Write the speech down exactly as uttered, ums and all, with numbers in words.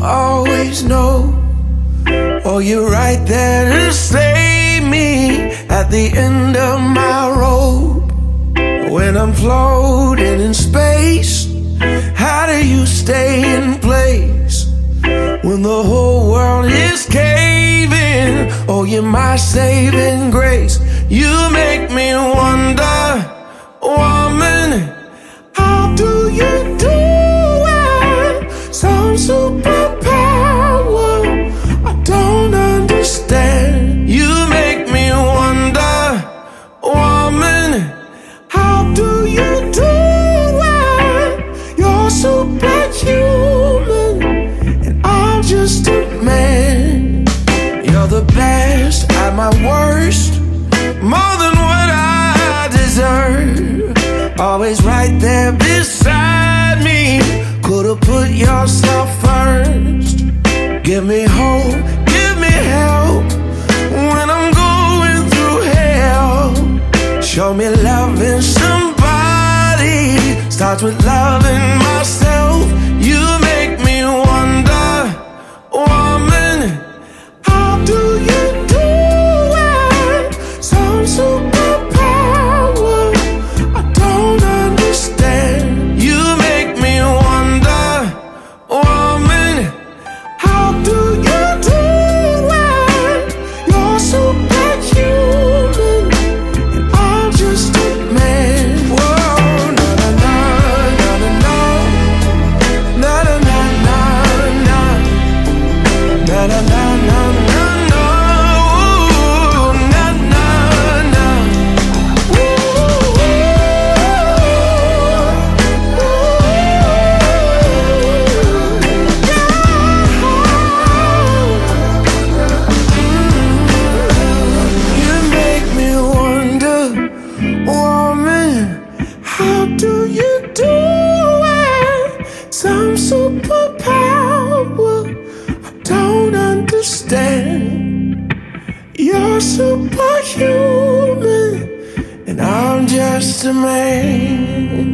always know. Oh, you're right there to save me at the end of my rope. When I'm floating in space, how do you stay in place? When the whole world is caving, oh, you're my saving grace. You make me wonder, woman, how do you do it? Some superpower I don't understand. You make me wonder, woman, how do you do it? You're superhuman and I'm just a man. You're the best at my worst, more than what I deserve. Always right there beside me. Could've put yourself first. Give me hope, give me help when I'm going through hell. Show me loving somebody starts with loving myself. You make me wonder, woman, how do you do it? Some superpower I don't understand. You make me wonder, woman, how do you do it? You're superhuman and I'm just a man. Whoa, na na na na na na na na na na na na na na. How do you do it? Some superpower I don't understand. You're superhuman and I'm just a man.